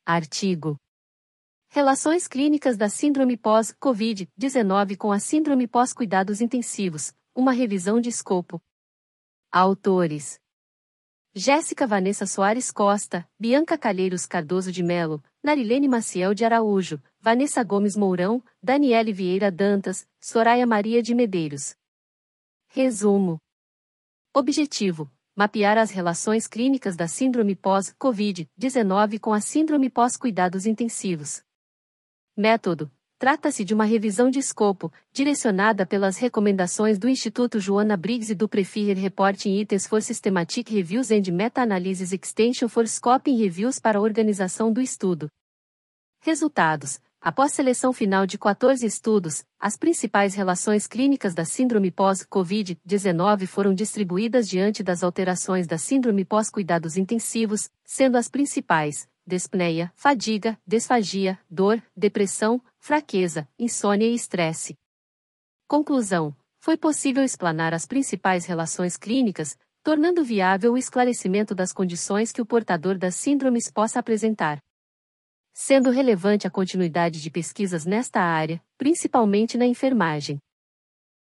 Artigo. Relações clínicas da síndrome pós-Covid-19 com a síndrome pós-cuidados intensivos, uma revisão de escopo. Autores: Jéssica Vanessa Soares Costa, Bianca Calheiros Cardoso de Melo, Narilene Maciel de Araújo, Vanessa Gomes Mourão, Daniele Vieira Dantas, Soraya Maria de Medeiros. Resumo. Objetivo: mapear as relações clínicas da síndrome pós-Covid-19 com a síndrome pós-cuidados intensivos. Método: trata-se de uma revisão de escopo, direcionada pelas recomendações do Instituto Joanna Briggs e do Prefier Reporting Items for Systematic Reviews and Meta-Analysis Extension for Scoping Reviews para a organização do estudo. Resultados: após seleção final de 14 estudos, as principais relações clínicas da síndrome pós-Covid-19 foram distribuídas diante das alterações da síndrome pós-cuidados intensivos, sendo as principais: dispneia, fadiga, desfagia, dor, depressão, fraqueza, insônia e estresse. Conclusão: foi possível explanar as principais relações clínicas, tornando viável o esclarecimento das condições que o portador das síndromes possa apresentar. Sendo relevante a continuidade de pesquisas nesta área, principalmente na enfermagem.